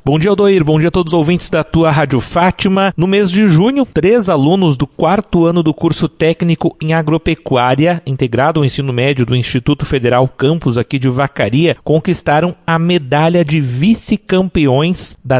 Bom dia, Aldoir. Bom dia a todos os ouvintes da tua Rádio Fátima. No mês de junho, 3 alunos do 4º ano do curso técnico em agropecuária, integrado ao ensino médio do Instituto Federal Campus aqui de Vacaria, conquistaram a medalha de vice-campeões da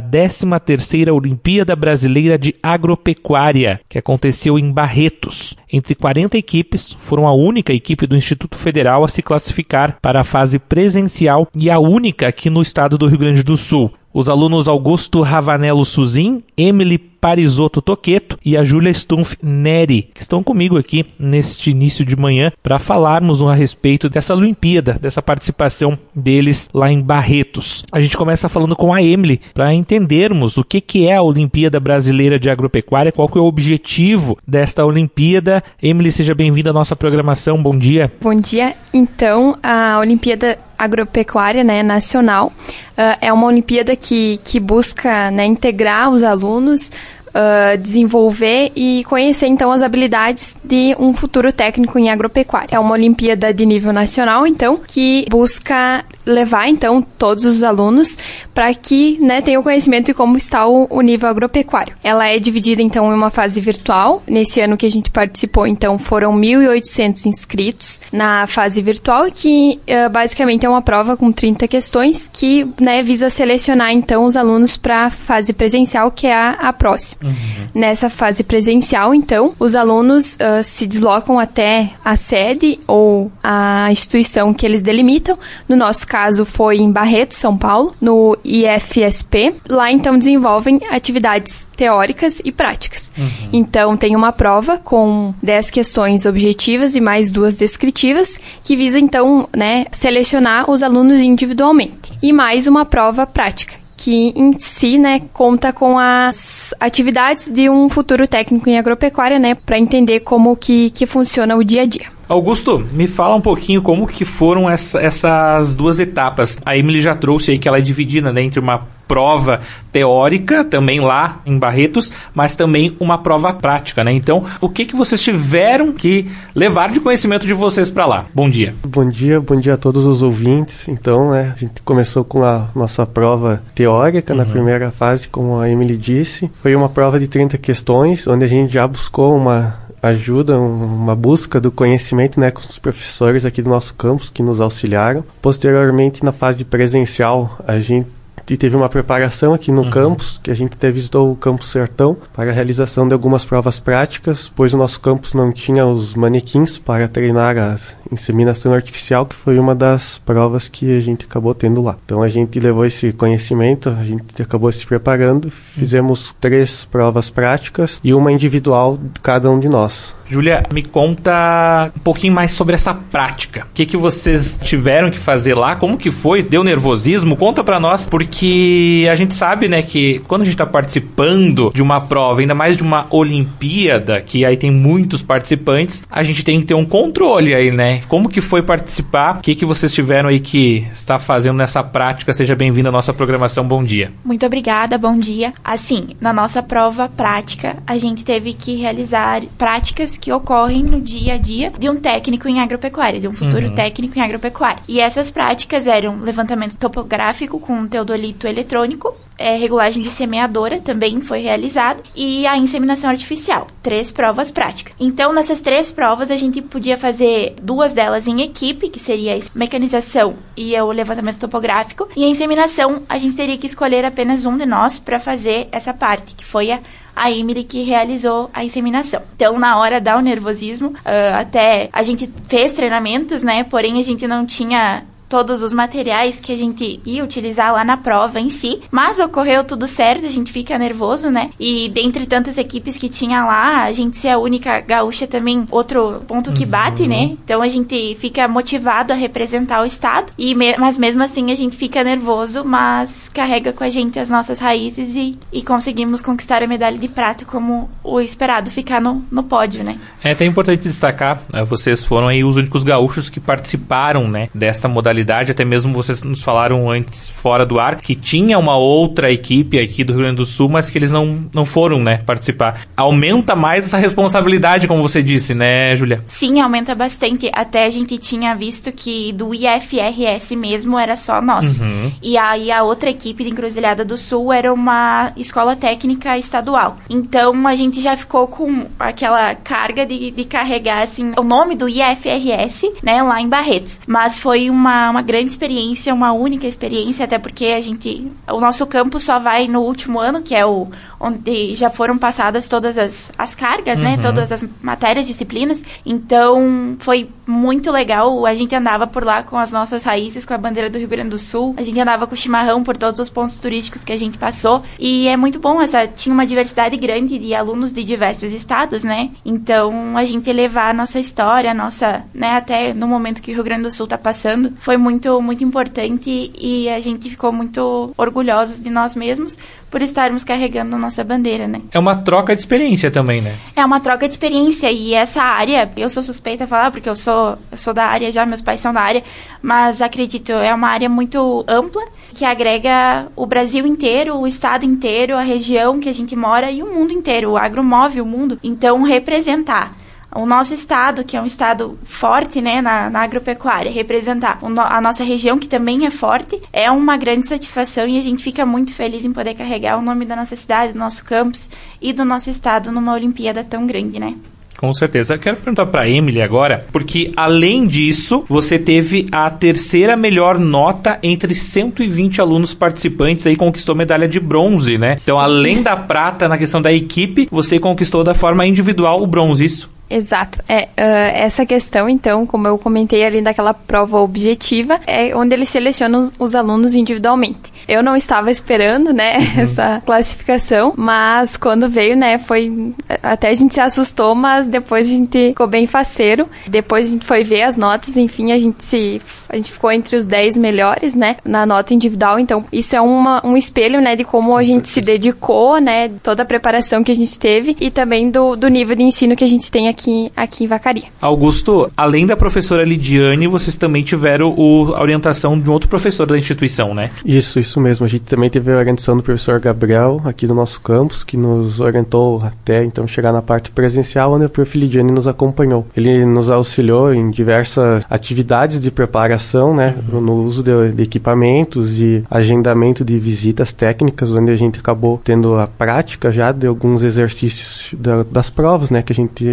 13ª Olimpíada Brasileira de Agropecuária, que aconteceu em Barretos. Entre 40 equipes, foram a única equipe do Instituto Federal a se classificar para a fase presencial e a única aqui no estado do Rio Grande do Sul. Os alunos Augusto Ravanello Suzin, Emily Parisotto Toqueto e a Júlia Stumpf Neri, que estão comigo aqui neste início de manhã para falarmos a respeito dessa Olimpíada, dessa participação deles lá em Barretos. A gente começa falando com a Emily para entendermos o que é a Olimpíada Brasileira de Agropecuária, qual que é o objetivo desta Olimpíada. Emily, seja bem-vinda à nossa programação, bom dia. Bom dia. Então, a Olimpíada Agropecuária, nacional, é uma Olimpíada que busca, integrar os alunos, desenvolver e conhecer, então, as habilidades de um futuro técnico em agropecuária. É uma Olimpíada de nível nacional, então, que busca levar, então, todos os alunos para que, tenham conhecimento de como está o nível agropecuário. Ela é dividida, então, em uma fase virtual. Nesse ano que a gente participou, então, foram 1.800 inscritos na fase virtual, que basicamente é uma prova com 30 questões que, visa selecionar, então, os alunos para a fase presencial, que é a próxima. Nessa fase presencial, então, os alunos se deslocam até a sede ou a instituição que eles delimitam. No nosso caso, foi em Barretos, São Paulo, no IFSP. Lá, então, desenvolvem atividades teóricas e práticas. Então, tem uma prova com 10 questões objetivas e mais 2 descritivas, que visa, então, selecionar os alunos individualmente. E mais uma prova prática, que em si, conta com as atividades de um futuro técnico em agropecuária, para entender como que funciona o dia a dia. Augusto, me fala um pouquinho como que foram essas 2 etapas. A Emily já trouxe aí que ela é dividida, entre uma prova teórica, também lá em Barretos, mas também uma prova prática, Então, o que vocês tiveram que levar de conhecimento de vocês para lá? Bom dia. Bom dia a todos os ouvintes. Então, a gente começou com a nossa prova teórica na primeira fase, como a Emily disse. Foi uma prova de 30 questões, onde a gente já buscou uma ajuda, uma busca do conhecimento, com os professores aqui do nosso campus que nos auxiliaram. Posteriormente, na fase presencial, a gente teve uma preparação aqui no campus, que a gente até visitou o Campus Sertão para a realização de algumas provas práticas, pois o nosso campus não tinha os manequins para treinar a inseminação artificial, que foi uma das provas que a gente acabou tendo lá. Então a gente levou esse conhecimento, a gente acabou se preparando, fizemos 3 provas práticas e uma individual de cada um de nós. Júlia, me conta um pouquinho mais sobre essa prática. O que vocês tiveram que fazer lá? Como que foi? Deu nervosismo? Conta pra nós, porque a gente sabe, que quando a gente tá participando de uma prova, ainda mais de uma Olimpíada, que aí tem muitos participantes, a gente tem que ter um controle aí, Como que foi participar? O que vocês tiveram aí que está fazendo nessa prática? Seja bem-vindo à nossa programação. Bom dia. Muito obrigada, bom dia. Assim, na nossa prova prática, a gente teve que realizar práticas que ocorrem no dia a dia de um técnico em agropecuária, de um futuro técnico em agropecuária. E essas práticas eram levantamento topográfico com teodolito eletrônico, regulagem de semeadora também foi realizado, e a inseminação artificial. 3 provas práticas. Então, nessas 3 provas, a gente podia fazer 2 delas em equipe, que seria a mecanização e o levantamento topográfico, e a inseminação, a gente teria que escolher apenas um de nós para fazer essa parte, que foi a Emily que realizou a inseminação. Então, na hora dá o nervosismo, até a gente fez treinamentos, porém a gente não tinha todos os materiais que a gente ia utilizar lá na prova em si, mas ocorreu tudo certo, a gente fica nervoso, e dentre tantas equipes que tinha lá, a gente ser a única gaúcha também, outro ponto que bate, então a gente fica motivado a representar o estado, mas mesmo assim a gente fica nervoso, mas carrega com a gente as nossas raízes e conseguimos conquistar a medalha de prata como o esperado, ficar no pódio, É até importante destacar, vocês foram aí os únicos gaúchos que participaram, dessa modalidade modalidade, até mesmo vocês nos falaram antes, fora do ar, que tinha uma outra equipe aqui do Rio Grande do Sul, mas que eles não foram, né, participar. Aumenta mais essa responsabilidade, como você disse, né, Júlia? Sim, aumenta bastante. Até a gente tinha visto que do IFRS mesmo era só nós. E aí a outra equipe de Encruzilhada do Sul era uma escola técnica estadual. Então a gente já ficou com aquela carga de carregar, assim, o nome do IFRS, né, lá em Barretos. Mas foi uma grande experiência, uma única experiência, até porque o nosso campus só vai no último ano, que é onde já foram passadas todas as cargas, né, todas as matérias, disciplinas. Então foi muito legal. A gente andava por lá com as nossas raízes, com a bandeira do Rio Grande do Sul. A gente andava com o chimarrão por todos os pontos turísticos que a gente passou. E é muito bom, tinha uma diversidade grande de alunos de diversos estados, né? Então, a gente levar a nossa história, né, até no momento que o Rio Grande do Sul tá passando, foi muito, muito importante e a gente ficou muito orgulhosos de nós mesmos por estarmos carregando a nossa bandeira, né? É uma troca de experiência também, né? É uma troca de experiência e essa área, eu sou suspeita a falar porque eu sou da área já, meus pais são da área, mas acredito, é uma área muito ampla que agrega o Brasil inteiro, o estado inteiro, a região que a gente mora e o mundo inteiro. O agro move o mundo. Então, representar o nosso estado, que é um estado forte, né, na agropecuária, representar a nossa região, que também é forte, é uma grande satisfação e a gente fica muito feliz em poder carregar o nome da nossa cidade, do nosso campus e do nosso estado numa Olimpíada tão grande, né? Com certeza. Eu quero perguntar para a Emily agora, porque além disso, você teve a terceira melhor nota entre 120 alunos participantes e conquistou medalha de bronze, né? Então, além da prata na questão da equipe, você conquistou da forma individual o bronze, isso? Exato. Essa questão, então, como eu comentei ali daquela prova objetiva, é onde eles selecionam os alunos individualmente. Eu não estava esperando, né, essa classificação, mas quando veio, né, até a gente se assustou, mas depois a gente ficou bem faceiro. Depois a gente foi ver as notas, enfim, a gente ficou entre os 10 melhores, né, na nota individual. Então, isso é um espelho, né, de como a gente se dedicou, né, toda a preparação que a gente teve e também do nível de ensino que a gente tem aqui em Vacaria. Augusto, além da professora Lidiane, vocês também tiveram a orientação de um outro professor da instituição, né? Isso mesmo. A gente também teve a orientação do professor Gabriel, aqui do nosso campus, que nos orientou até então chegar na parte presencial, onde a prof. Lidiane nos acompanhou. Ele nos auxiliou em diversas atividades de preparação, né? No uso de equipamentos e agendamento de visitas técnicas, onde a gente acabou tendo a prática já de alguns exercícios das provas, né? Que a gente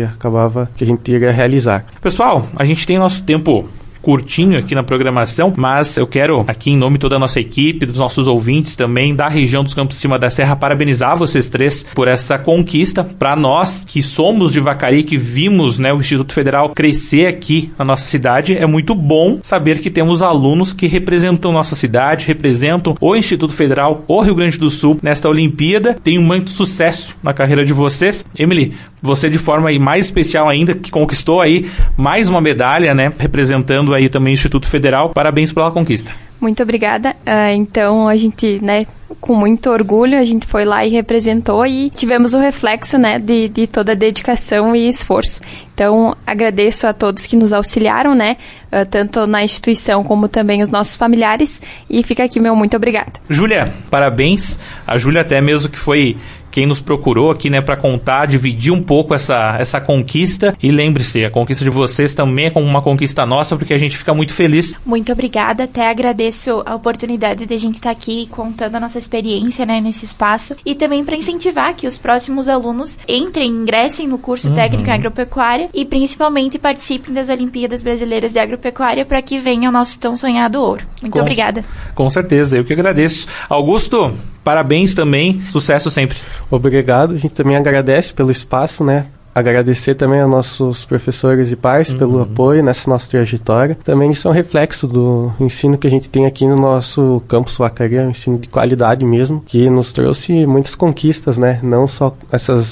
iria realizar. Pessoal, a gente tem nosso tempo curtinho aqui na programação, mas eu quero aqui em nome de toda a nossa equipe, dos nossos ouvintes também, da região dos Campos de Cima da Serra, parabenizar vocês três por essa conquista. Para nós que somos de Vacaria, que vimos, né, o Instituto Federal crescer aqui na nossa cidade, é muito bom saber que temos alunos que representam nossa cidade, representam o Instituto Federal, o Rio Grande do Sul nesta Olimpíada. Tenho muito sucesso na carreira de vocês. Emily, você de forma aí mais especial ainda, que conquistou aí mais uma medalha, né, representando aí também o Instituto Federal. Parabéns pela conquista. Muito obrigada. Então, a gente, né, com muito orgulho, a gente foi lá e representou e tivemos o reflexo, né, de toda a dedicação e esforço. Então, agradeço a todos que nos auxiliaram, né, tanto na instituição como também os nossos familiares, e fica aqui meu muito obrigada. Júlia, parabéns. A Júlia até mesmo que foi quem nos procurou aqui, né, para contar, dividir um pouco essa conquista. E lembre-se, a conquista de vocês também é como uma conquista nossa, porque a gente fica muito feliz. Muito obrigada, até agradeço a oportunidade de a gente estar aqui contando a nossa experiência, né, nesse espaço, e também para incentivar que os próximos alunos ingressem no curso técnico em agropecuária e principalmente participem das Olimpíadas Brasileiras de Agropecuária para que venha o nosso tão sonhado ouro. Muito obrigada. Com certeza, eu que agradeço. Augusto, parabéns também, sucesso sempre. Obrigado, a gente também agradece pelo espaço, né? Agradecer também aos nossos professores e pais pelo apoio nessa nossa trajetória. Também isso é um reflexo do ensino que a gente tem aqui no nosso campus Vacaria, um ensino de qualidade mesmo, que nos trouxe muitas conquistas, né? Não só essas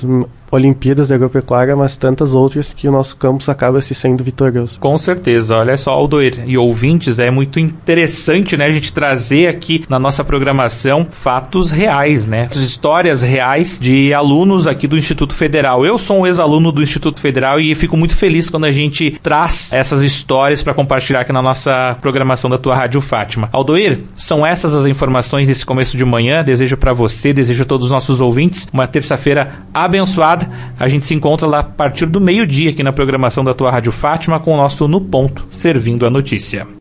Olimpíadas da Agropecuária, mas tantas outras que o nosso campus acaba se sendo vitorioso. Com certeza. Olha só, Aldoir e ouvintes, é muito interessante, né, a gente trazer aqui na nossa programação fatos reais, né? Histórias reais de alunos aqui do Instituto Federal. Eu sou um ex-aluno do Instituto Federal e fico muito feliz quando a gente traz essas histórias para compartilhar aqui na nossa programação da tua Rádio Fátima. Aldoir, são essas as informações desse começo de manhã. Desejo para você, desejo a todos os nossos ouvintes uma terça-feira abençoada. A gente se encontra lá a partir do meio-dia aqui na programação da tua Rádio Fátima com o nosso No Ponto, servindo a notícia.